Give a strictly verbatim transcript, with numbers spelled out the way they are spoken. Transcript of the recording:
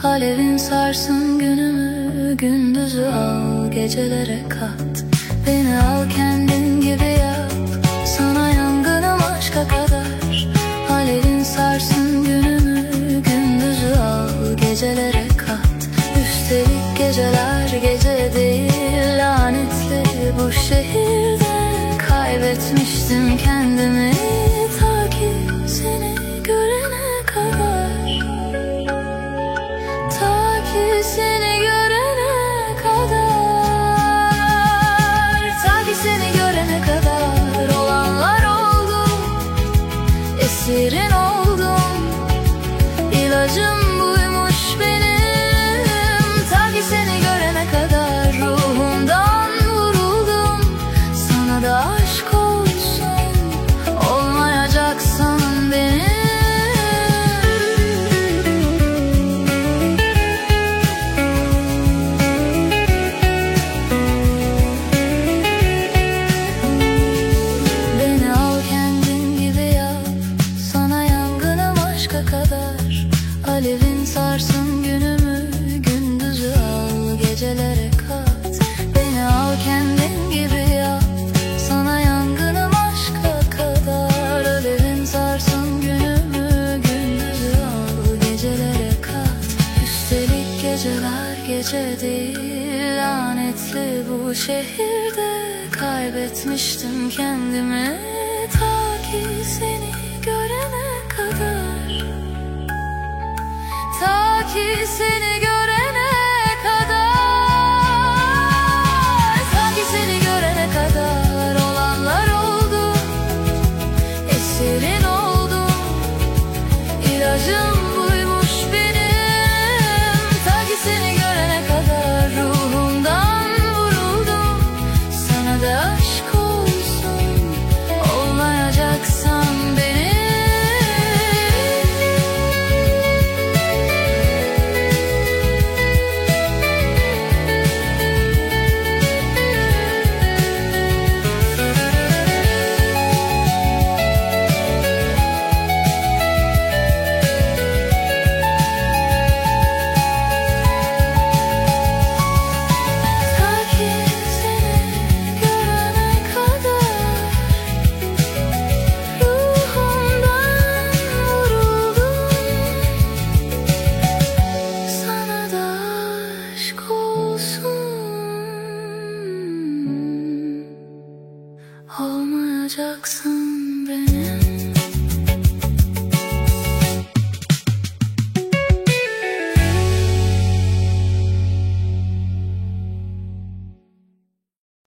Alevin sarsın günümü, gündüzü al, gecelere kat. Beni al kendin gibi yap, sana yangınım aşka kadar. Alevin sarsın günümü, gündüzü al, gecelere kat. Üstelik geceler gece değil, lanetli bu şehirde. Kaybetmiştim kendimi ta ki seni görene kadar. Ta ki seni görene kadar. Ta ki seni görene kadar olanlar oldu. Esirin oldum, ilacım buymuş benim. Ta ki seni görene kadar ruhumdan vuruldum. Sana da aşk olsun, olmayacaksan benim. Beni al kendin gibi yap, sana yangınım aşka kadar. Alevin sarsın günümü, gündüzü al, gecelere kat. Beni al kendin gibi yap, sana yangınım aşka kadar. Alevin sarsın günümü, gündüzü al, gecelere kat. Üstelik geceler gece değil, lanetli bu şehirde. Kaybetmiştim kendimi ta ki seni görene kadar. Ta ki seni görene kadar. Ta ki seni görene kadar olanlar oldu. Esirin oldum, ilacım buymuş benim. Ta ki seni görene kadar ruhumdan vuruldum. Sana da aşk olsun, olmayacaksan benim. Olmayacaksın benim.